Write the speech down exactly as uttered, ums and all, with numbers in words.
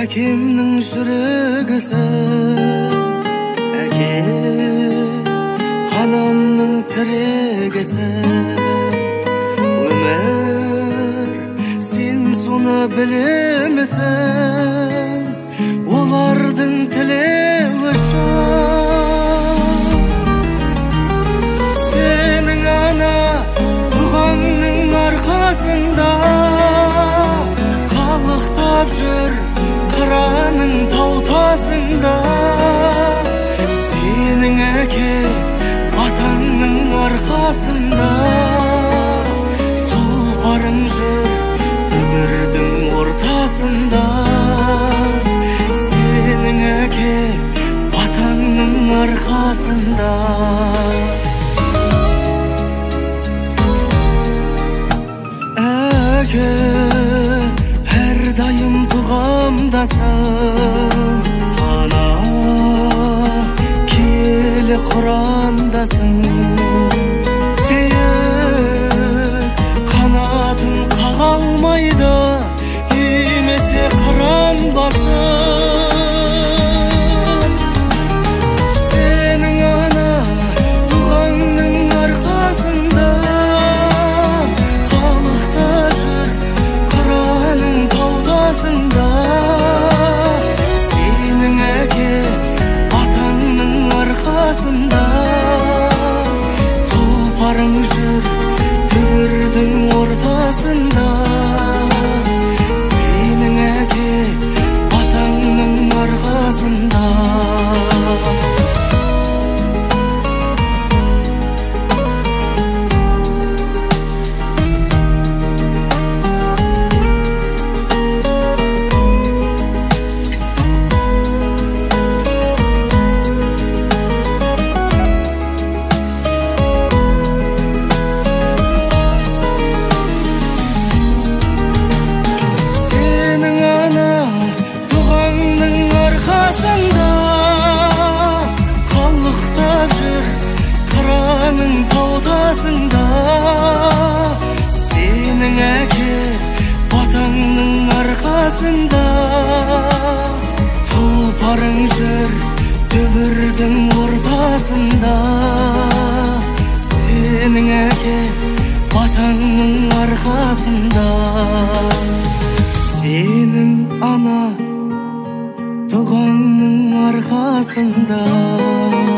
әкемнің жүрегісің, әке анамның тірегісің. Өмір сен соны білемісің, олардың тілеуі шын. Сенің ана туғанның арқасында қалықтап жүр қыраның таутасында. Сенің әке атаңның арқасында тұлпарың жүр дүбірдің ортасында. Сенің әке атаңның арқасында. Әке әрдайым дұғамдасың, ана киелі құрандасың. Қанатын қаға алмайды емесе қыран басым. Сенің ана туғанның арқасында қалықтап жүр қыраның таутасында. Сенің әке атаңның арқасында тұлпарың жүр дүбірдің ортасында. Сенің әке атаңның арқасында. Қалықтап жүр қыраның таутасында. Сенің әке атаңның арқасында тұлпарың жүр дүбірдің ортасында. Сенің әке атаңның арқасында. Сенің ана туғанның арқасында.